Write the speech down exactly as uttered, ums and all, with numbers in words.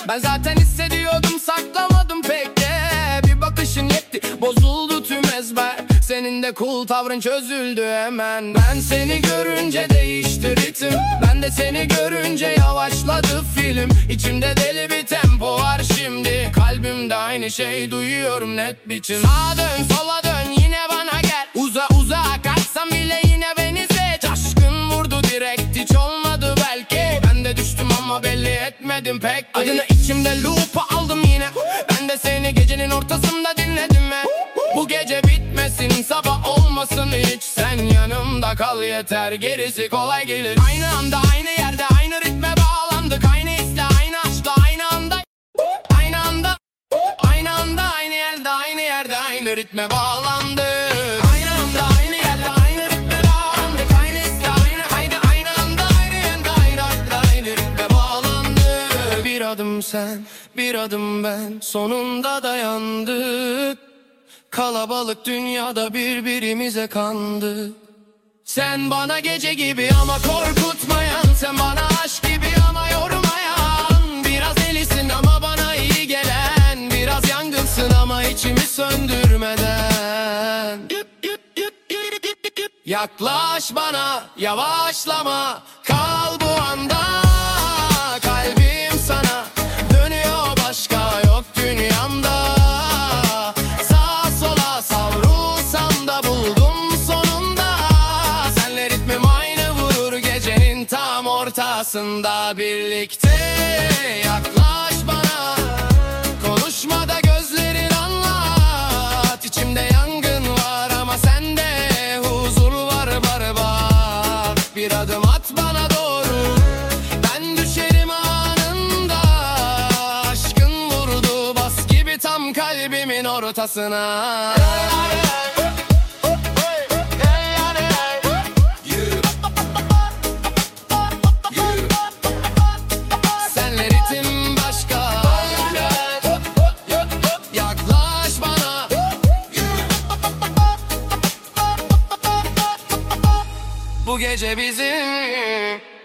Ben zaten hissediyordum, saklamadım pek de. Bir bakışın yetti, bozuldu tüm ezber. Senin de cool tavrın çözüldü hemen. Ben seni görünce değişti ritim, ben de seni görünce yavaşladı film. İçimde deli bir tempo var şimdi, kalbimde aynı şey duyuyorum net biçim. Sağa dön sola dön yine bana gel, uza uza kaçsam bile yine beni seç. Aşkın vurdu direkt, hiç olmadı belki. Ben de düştüm ama belli etmedim pek. Adını içimde loop'a aldım yine, ben de seni gecenin ortasında dinledim ve bu gece bitmesin, sabah olmasın hiç. Sen yanımda kal yeter, gerisi kolay gelir. Aynı anda aynı yerde aynı ritme bağlandık. Aynı hisle aynı aşkla aynı anda. Aynı anda Aynı anda aynı yerde aynı yerde aynı ritme bağlandık. Aynı anda aynı yerde aynı ritme bağlandık. Aynı hisle aynı aynı aynı anda aynı yerde aynı aşkla aynı ritme bağlandık. Bir adım sen bir adım ben, sonunda dayandık. Kalabalık dünyada birbirimize kandık. Sen bana gece gibi ama korkutmayan, sen bana aşk gibi ama yormayan. Biraz delisin ama bana iyi gelen, biraz yangınsın ama içimi söndürmeden. Yaklaş bana, yavaşlama, kal bu anda. Kalbim sana dönüyor, başka yok dünyamda. Sağa sola savrulsam da buldum sonunda. Senle ritmim aynı vurur gecenin tam ortasında. Birlikte yaklaş bana, konuşma da gözlerin anlat. İçimde yangın var ama sende huzur var barbar. Bir adım at bana doğru, ben düşerim anında. Aşkın vurdu bas gibi tam kalbimin ortasına. Senle ritim başka, yaklaş bana. Bu gece bizim.